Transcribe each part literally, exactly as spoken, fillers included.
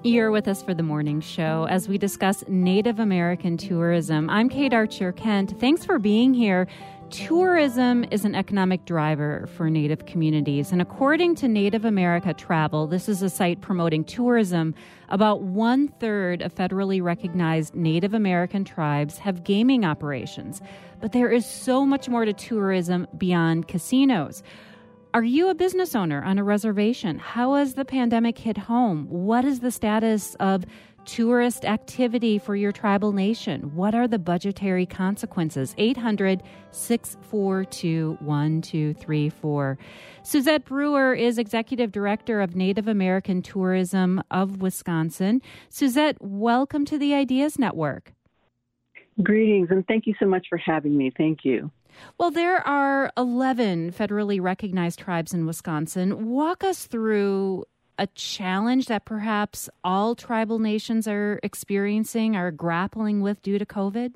You're with us for the morning show as we discuss Native American tourism. I'm Kate Archer-Kent. Thanks for being here. Tourism is an economic driver for Native communities, and according to Native America Travel, this is a site promoting tourism, about one-third of federally recognized Native American tribes have gaming operations. But there is so much more to tourism beyond casinos. Are you a business owner on a reservation? How has the pandemic hit home? What is the status of tourist activity for your tribal nation? What are the budgetary consequences? eight hundred, six four two, one two three four. Suzette Brewer is Executive Director of Native American Tourism of Wisconsin. Suzette, welcome to the Ideas Network. Greetings, and thank you so much for having me. Thank you. Well, there are eleven federally recognized tribes in Wisconsin. Walk us through a challenge that perhaps all tribal nations are experiencing, are grappling with due to COVID?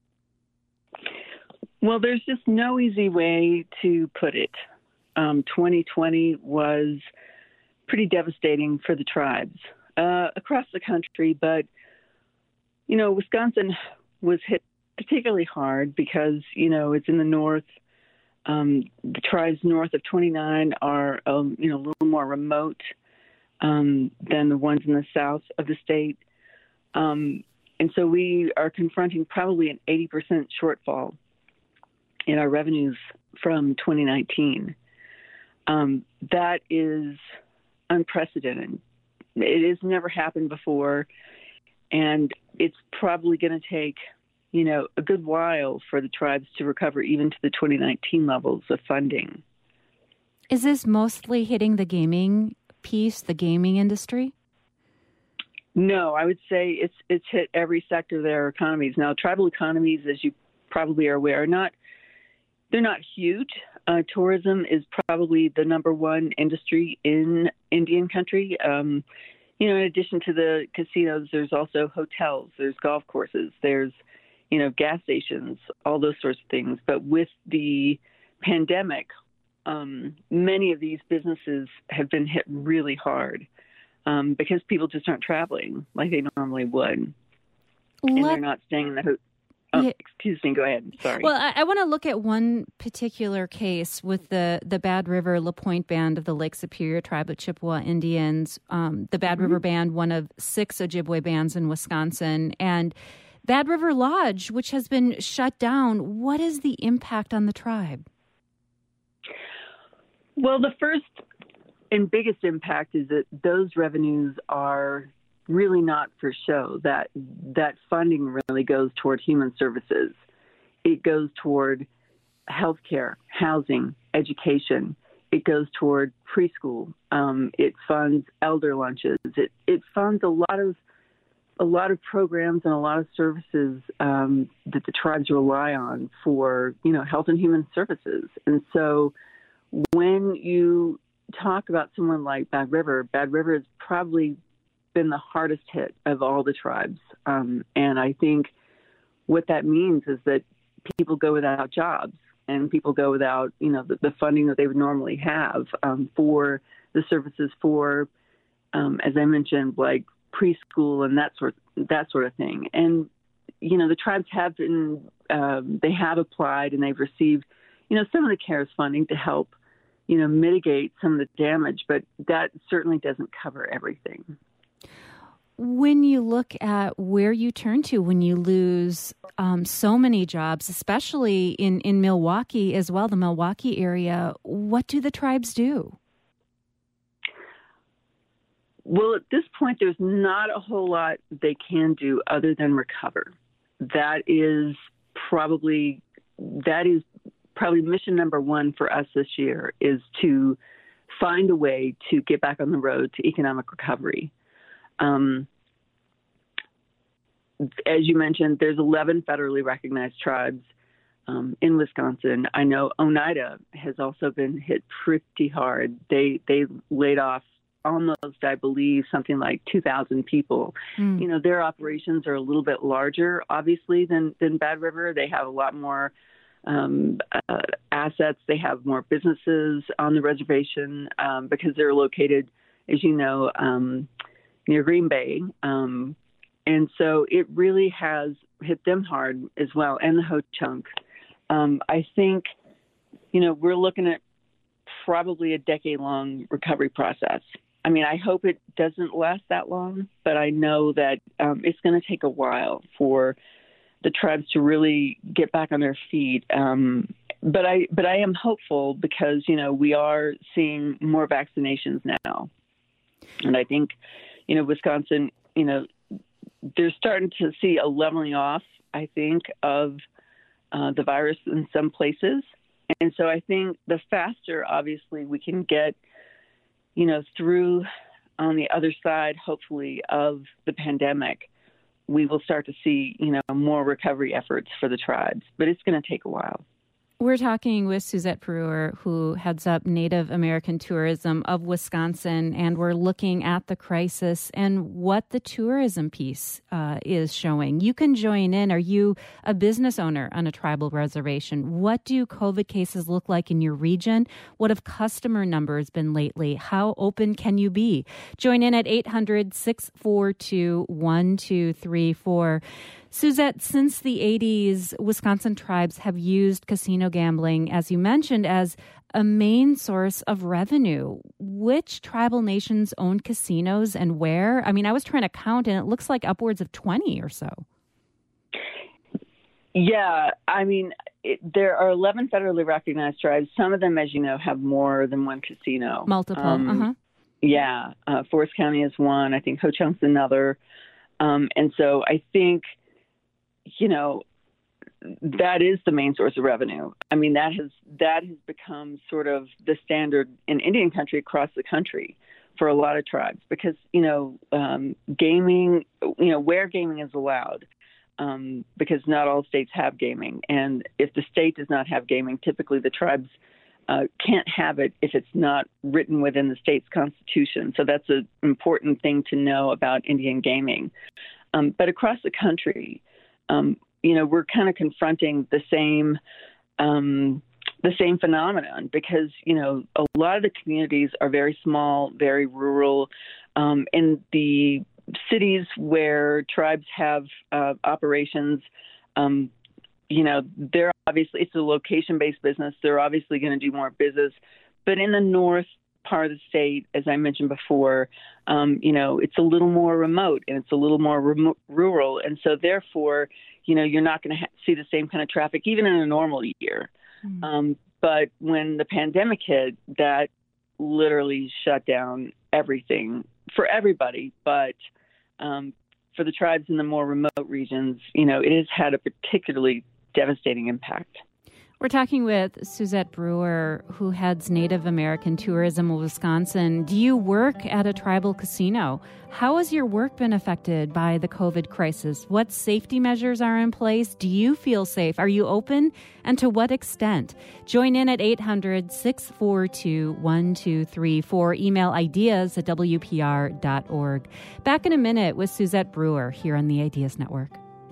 Well, there's just no easy way to put it. Um, twenty twenty was pretty devastating for the tribes uh, across the country, but, you know, Wisconsin was hit particularly hard because, you know, it's in the north. Um, the tribes north of twenty-nine are, um, you know, a little more remote um, than the ones in the south of the state. Um, and so we are confronting probably an eighty percent shortfall in our revenues from twenty nineteen. Um, that is unprecedented. It has never happened before, and it's probably going to take you know, a good while for the tribes to recover even to the twenty nineteen levels of funding. Is this mostly hitting the gaming piece, the gaming industry? No, I would say it's it's hit every sector of their economies. Now, tribal economies, as you probably are aware, are not they're not huge. Uh, tourism is probably the number one industry in Indian country. Um, you know, in addition to the casinos, there's also hotels, there's golf courses, there's you know, gas stations, all those sorts of things. But with the pandemic, um, many of these businesses have been hit really hard um, because people just aren't traveling like they normally would. Let, and they're not staying in the hotel. Oh, yeah. Excuse me. Go ahead. Sorry. Well, I, I want to look at one particular case with the, the Bad River La Pointe Band of the Lake Superior Tribe of Chippewa Indians. Um, the Bad mm-hmm. River Band, one of six Ojibwe bands in Wisconsin. And Bad River Lodge, which has been shut down, what is the impact on the tribe? Well, the first and biggest impact is that those revenues are really not for show. That that funding really goes toward human services. It goes toward healthcare, housing, education. It goes toward preschool. Um, it funds elder lunches. It it funds a lot of a lot of programs and a lot of services um, that the tribes rely on for, you know, health and human services. And so when you talk about someone like Bad River, Bad River has probably been the hardest hit of all the tribes. Um, and I think what that means is that people go without jobs and people go without, you know, the, the funding that they would normally have um, for the services for, um, as I mentioned, like preschool and that sort that sort of thing. And you know, the tribes have been um, they have applied and they've received, you know, some of the CARES funding to help, you know, mitigate some of the damage, but that certainly doesn't cover everything. When you look at where you turn to when you lose um, so many jobs, especially in, in Milwaukee as well, the Milwaukee area, what do the tribes do? Well, at this point, there's not a whole lot they can do other than recover. That is probably that is probably mission number one for us this year is to find a way to get back on the road to economic recovery. Um, as you mentioned, there's eleven federally recognized tribes um, in Wisconsin. I know Oneida has also been hit pretty hard. They they laid off almost, I believe, something like two thousand people. Mm. You know, their operations are a little bit larger, obviously, than, than Bad River. They have a lot more um, uh, assets. They have more businesses on the reservation um, because they're located, as you know, um, near Green Bay. Um, and so it really has hit them hard as well, and the Ho-Chunk. Um, I think, you know, we're looking at probably a decade-long recovery process. I mean, I hope it doesn't last that long, but I know that um, it's going to take a while for the tribes to really get back on their feet. Um, but I, but I am hopeful because, you know, we are seeing more vaccinations now. And I think, you know, Wisconsin, you know, they're starting to see a leveling off, I think, of uh, the virus in some places. And so I think the faster, obviously, we can get, you know, through on the other side, hopefully, of the pandemic, we will start to see, you know, more recovery efforts for the tribes. But it's going to take a while. We're talking with Suzette Brewer, who heads up Native American tourism of Wisconsin, and we're looking at the crisis and what the tourism piece uh, is showing. You can join in. Are you a business owner on a tribal reservation? What do COVID cases look like in your region? What have customer numbers been lately? How open can you be? Join in at eight hundred, six four two, one two three four. Suzette, since the eighties, Wisconsin tribes have used casino gambling, as you mentioned, as a main source of revenue. Which tribal nations own casinos and where? I mean, I was trying to count, and it looks like upwards of twenty or so. Yeah, I mean, it, there are eleven federally recognized tribes. Some of them, as you know, have more than one casino. Multiple, um, uh-huh. Yeah, uh, Forest County is one. I think Ho-Chunk's another. Um, and so I think, you know, that is the main source of revenue. I mean, that has that has become sort of the standard in Indian country across the country for a lot of tribes because, you know, um, gaming, you know, where gaming is allowed, um, because not all states have gaming. And if the state does not have gaming, typically the tribes uh, can't have it if it's not written within the state's constitution. So that's an important thing to know about Indian gaming. Um, but across the country, Um, you know, we're kind of confronting the same um, the same phenomenon because, you know, a lot of the communities are very small, very rural. Um, in the cities where tribes have uh, operations, um, you know, they're obviously, it's a location-based business. They're obviously going to do more business. But in the north part of the state, as I mentioned before, um, you know, it's a little more remote and it's a little more remo- rural. And so therefore, you know, you're not going to ha- see the same kind of traffic, even in a normal year. Mm-hmm. Um, but when the pandemic hit, that literally shut down everything for everybody. But um, for the tribes in the more remote regions, you know, it has had a particularly devastating impact. We're talking with Suzette Brewer, who heads Native American tourism of Wisconsin. Do you work at a tribal casino? How has your work been affected by the COVID crisis? What safety measures are in place? Do you feel safe? Are you open? And to what extent? Join in at eight hundred, six four two, one two three four. Email ideas at w p r dot org. Back in a minute with Suzette Brewer here on the Ideas Network.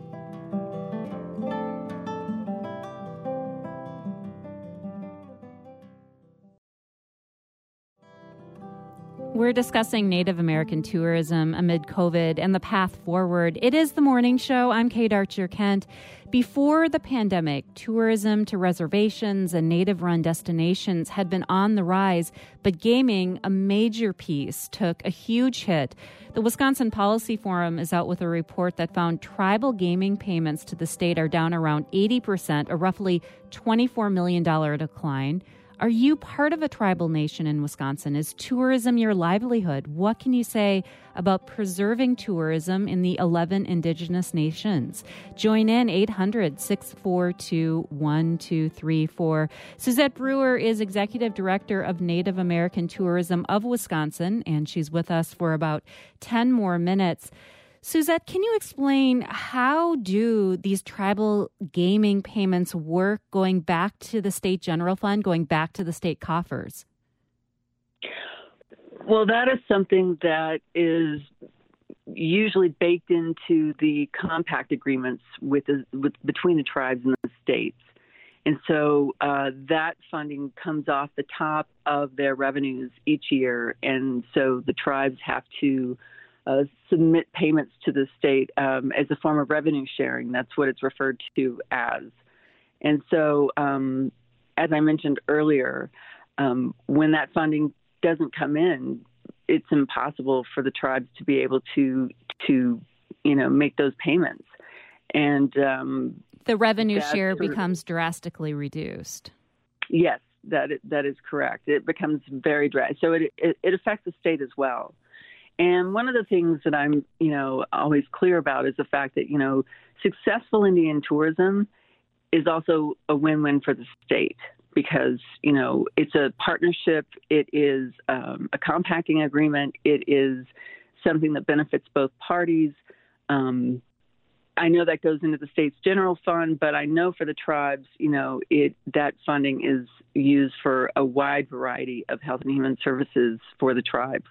We're discussing Native American tourism amid COVID and the path forward. It is the morning show. I'm Kate Archer-Kent. Before the pandemic, tourism to reservations and Native-run destinations had been on the rise, but gaming, a major piece, took a huge hit. The Wisconsin Policy Forum is out with a report that found tribal gaming payments to the state are down around eighty percent, a roughly twenty-four million dollars decline. Are you part of a tribal nation in Wisconsin? Is tourism your livelihood? What can you say about preserving tourism in the eleven indigenous nations? Join in eight hundred, six four two, one two three four. Suzette Brewer is Executive Director of Native American Tourism of Wisconsin, and she's with us for about ten more minutes. Suzette, can you explain how do these tribal gaming payments work going back to the state general fund, going back to the state coffers? Well, that is something that is usually baked into the compact agreements with, the, with between the tribes and the states. And so uh, that funding comes off the top of their revenues each year. And so the tribes have to uh, submit payments to the state um, as a form of revenue sharing. That's what it's referred to as. And so, um, as I mentioned earlier, um, when that funding doesn't come in, it's impossible for the tribes to be able to, to you know, make those payments. And um, the revenue share becomes drastically reduced. Yes, that that is correct. It becomes very dry. So it, it it affects the state as well. And one of the things that I'm, you know, always clear about is the fact that, you know, successful Indian tourism is also a win-win for the state because, you know, it's a partnership. It is um, a compacting agreement. It is something that benefits both parties. Um, I know that goes into the state's general fund, but I know for the tribes, you know, it that funding is used for a wide variety of health and human services for the tribes.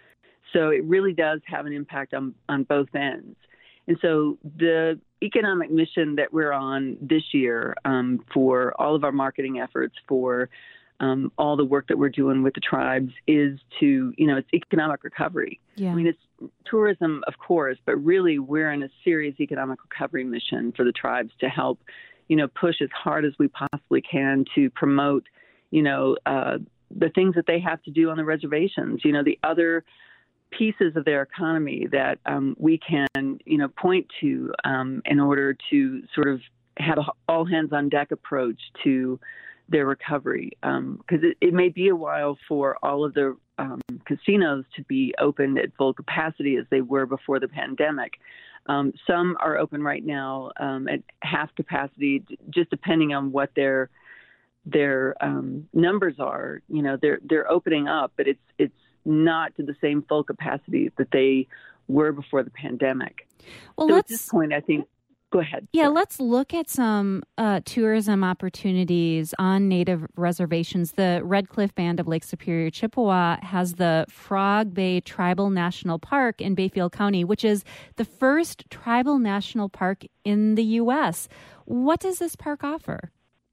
So it really does have an impact on, on both ends. And so the economic mission that we're on this year um, for all of our marketing efforts, for um, all the work that we're doing with the tribes is to, you know, it's economic recovery. Yeah. I mean, it's tourism, of course, but really we're in a serious economic recovery mission for the tribes to help, you know, push as hard as we possibly can to promote, you know, uh, the things that they have to do on the reservations, you know, the other pieces of their economy that um, we can, you know, point to um, in order to sort of have an all hands on deck approach to their recovery. Because um, it, it may be a while for all of the um, casinos to be open at full capacity as they were before the pandemic. Um, some are open right now um, at half capacity, just depending on what their their um, numbers are. You know, they're they're opening up, but it's it's not to the same full capacity that they were before the pandemic. Well, so let's, at this point, I think, go ahead. Yeah, Sorry. let's look at some uh, tourism opportunities on Native reservations. The Red Cliff Band of Lake Superior, Chippewa has the Frog Bay Tribal National Park in Bayfield County, which is the first tribal national park in the U S. What does this park offer?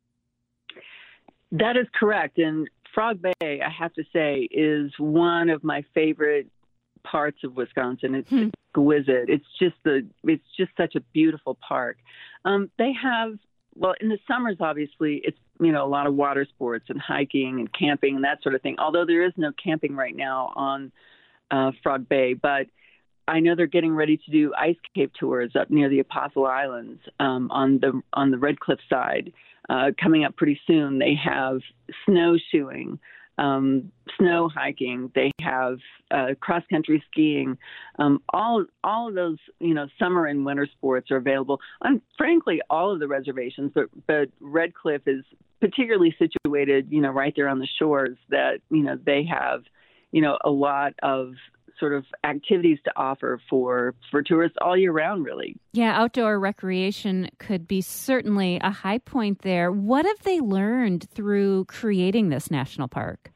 That is correct. And Frog Bay, I have to say, is one of my favorite parts of Wisconsin. It's hmm. exquisite. It's just the it's just such a beautiful park. Um, they have, well, in the summers, obviously, it's, you know, a lot of water sports and hiking and camping and that sort of thing, although there is no camping right now on uh, Frog Bay. But I know they're getting ready to do ice cave tours up near the Apostle Islands um, on the on the Red Cliff side. Uh, coming up pretty soon. They have snowshoeing, um, snow hiking. They have uh, cross country skiing. Um, all all of those, you know, summer and winter sports are available on, frankly, all of the reservations. But but Red Cliff is particularly situated, you know, right there on the shores. That, you know, they have, you know, a lot of sort of activities to offer for, for tourists all year round, really. Yeah, outdoor recreation could be certainly a high point there. What have they learned through creating this national park?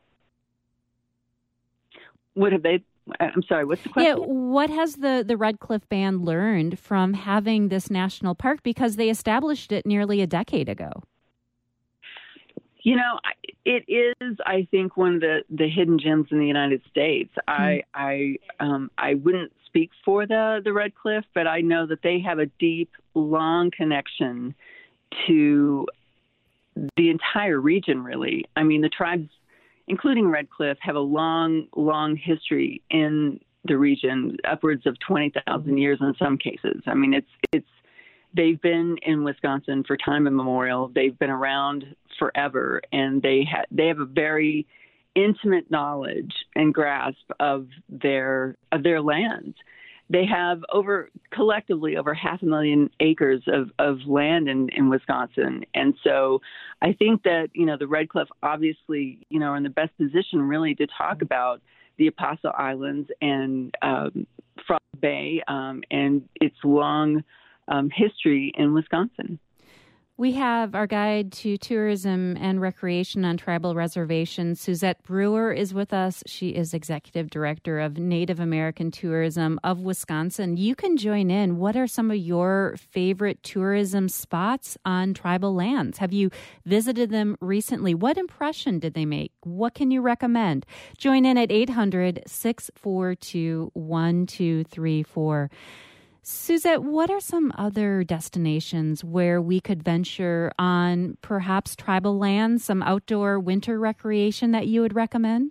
What have they, I'm sorry, what's the question? Yeah, what has the, the Red Cliff Band learned from having this national park? Because they established it nearly a decade ago. You know, it is, I think, one of the, the hidden gems in the United States. Mm. I I um, I wouldn't speak for the, the Red Cliff, but I know that they have a deep, long connection to the entire region, really. I mean, the tribes, including Red Cliff, have a long, long history in the region, upwards of twenty thousand years in some cases. I mean, it's it's they've been in Wisconsin for time immemorial. They've been around forever, and they ha- they have a very intimate knowledge and grasp of their of their lands. They have over collectively over half a million acres of, of land in, in Wisconsin. And so I think that, you know, the Red Cliff obviously, you know, are in the best position really to talk about the Apostle Islands and um, Frog Bay um, and its long um, history in Wisconsin. We have our guide to tourism and recreation on tribal reservations. Suzette Brewer is with us. She is executive director of Native American Tourism of Wisconsin. You can join in. What are some of your favorite tourism spots on tribal lands? Have you visited them recently? What impression did they make? What can you recommend? Join in at eight hundred, six four two, one two three four. Suzette, what are some other destinations where we could venture on perhaps tribal lands, some outdoor winter recreation that you would recommend?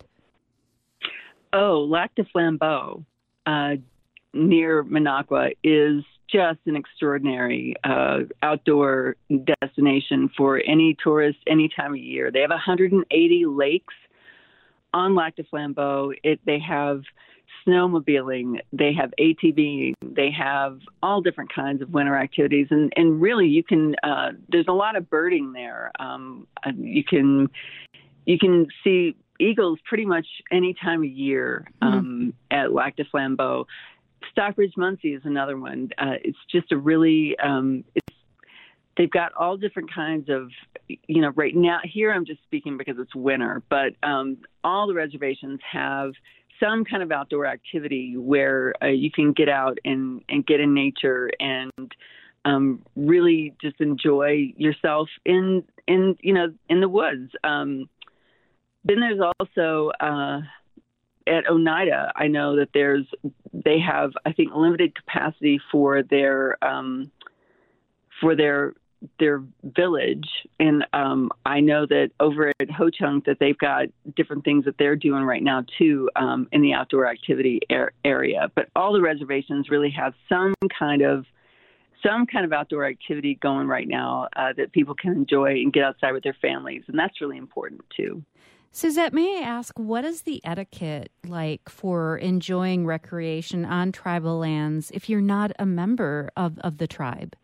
Oh, Lac du Flambeau uh, near Minocqua is just an extraordinary uh, outdoor destination for any tourist any time of year. They have one hundred eighty lakes on Lac du Flambeau. It, they have snowmobiling, they have ATVing, they have all different kinds of winter activities, and, and really you can. Uh, there's a lot of birding there. Um, you can you can see eagles pretty much any time of year um, mm-hmm. at Lac du Flambeau. Stockbridge Munsee is another one. Uh, it's just a really um, it's they've got all different kinds of, you know, right now here I'm just speaking because it's winter, but um, all the reservations have some kind of outdoor activity where uh, you can get out and, and get in nature and um, really just enjoy yourself in, in, you know, in the woods. Um, then there's also uh, at Oneida, I know that there's, they have, I think, limited capacity for their, um, for their, their village. And um, I know that over at Ho Chunk that they've got different things that they're doing right now too um, in the outdoor activity er- area. But all the reservations really have some kind of some kind of outdoor activity going right now uh, that people can enjoy and get outside with their families. And that's really important too. Suzette, may I ask, what is the etiquette like for enjoying recreation on tribal lands if you're not a member of, of the tribe?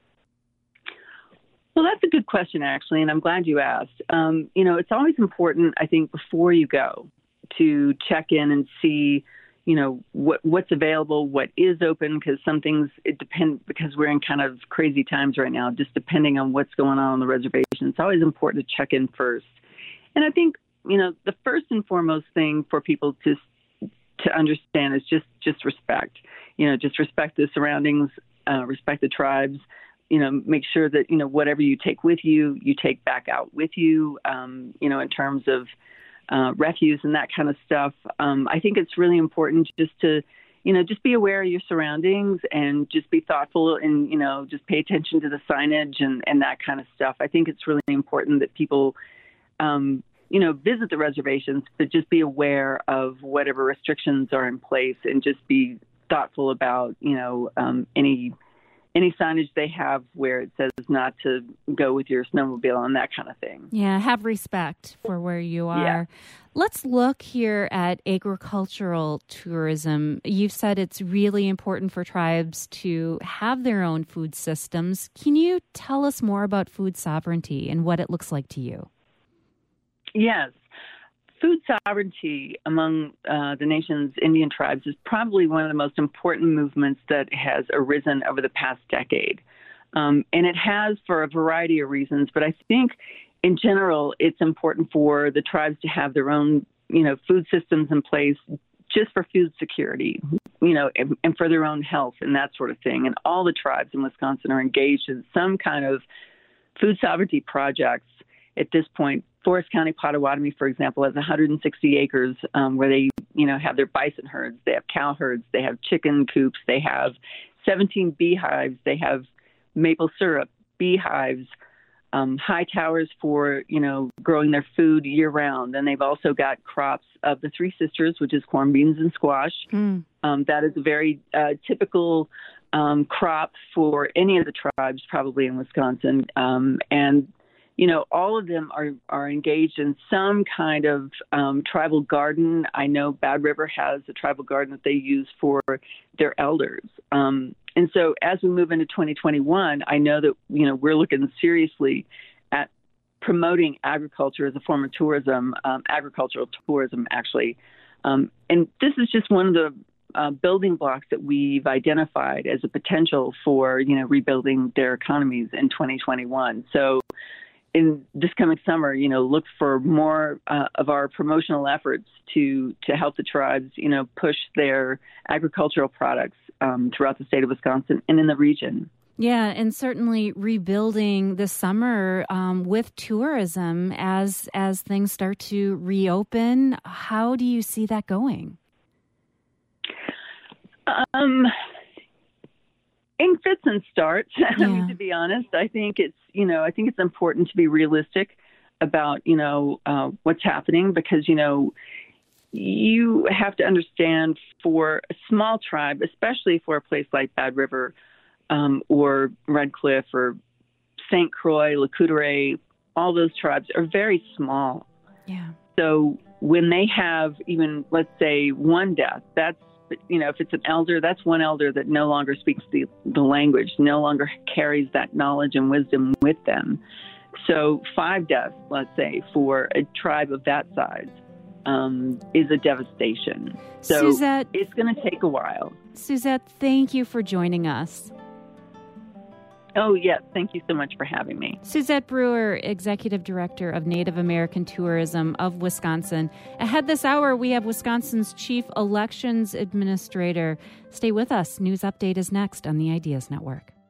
Well, that's a good question, actually, and I'm glad you asked. Um, you know, it's always important, I think, before you go to check in and see, you know, what what's available, what is open, because some things, it depends, because we're in kind of crazy times right now, just depending on what's going on on the reservation. It's always important to check in first. And I think, you know, the first and foremost thing for people to to understand is just, just respect. You know, just respect the surroundings, uh, respect the tribes. You know, make sure that, you know, whatever you take with you, you take back out with you, um, you know, in terms of uh, refuse and that kind of stuff. Um, I think it's really important just to, you know, just be aware of your surroundings and just be thoughtful and, you know, just pay attention to the signage and, and that kind of stuff. I think it's really important that people, um, you know, visit the reservations, but just be aware of whatever restrictions are in place and just be thoughtful about, you know, um, any any signage they have where it says not to go with your snowmobile and that kind of thing. Yeah, have respect for where you are. Yeah. Let's look here at agricultural tourism. You've said it's really important for tribes to have their own food systems. Can you tell us more about food sovereignty and what it looks like to you? Yes. Food sovereignty among uh, the nation's Indian tribes is probably one of the most important movements that has arisen over the past decade. Um, and it has for a variety of reasons, but I think in general, it's important for the tribes to have their own, you know, food systems in place just for food security, you know, and, and for their own health and that sort of thing. And all the tribes in Wisconsin are engaged in some kind of food sovereignty projects at this point. Forest County Potawatomi, for example, has one hundred sixty acres um, where they, you know, have their bison herds, they have cow herds, they have chicken coops, they have seventeen beehives, they have maple syrup, beehives, um, high towers for, you know, growing their food year round. And they've also got crops of the Three Sisters, which is corn, beans, and squash. Mm. Um, that is a very uh, typical um, crop for any of the tribes, probably in Wisconsin. Um, and You know, all of them are, are engaged in some kind of um, tribal garden. I know Bad River has a tribal garden that they use for their elders. Um, and so as we move into twenty twenty-one, I know that, you know, we're looking seriously at promoting agriculture as a form of tourism, um, agricultural tourism, actually. Um, and this is just one of the uh, building blocks that we've identified as a potential for, you know, rebuilding their economies in twenty twenty-one. So in this coming summer, you know, look for more uh, of our promotional efforts to to help the tribes, you know, push their agricultural products um, throughout the state of Wisconsin and in the region. Yeah, and certainly rebuilding this summer um, with tourism as as things start to reopen. How do you see that going? Um, in fits and starts. Yeah. I mean, to be honest, I think it's you know I think it's important to be realistic about you know uh, what's happening because you know you have to understand for a small tribe, especially for a place like Bad River. Um, or Red Cliff or Saint Croix, Le Coudray, all those tribes are very small. Yeah. So when they have even, let's say, one death, that's, you know, if it's an elder, that's one elder that no longer speaks the, the language, no longer carries that knowledge and wisdom with them. So five deaths, let's say, for a tribe of that size um, is a devastation. So Suzette, it's going to take a while. Suzette, thank you for joining us. Oh, yes. Thank you so much for having me. Suzette Brewer, Executive Director of Native American Tourism of Wisconsin. Ahead this hour, we have Wisconsin's Chief Elections Administrator. Stay with us. News Update is next on the Ideas Network.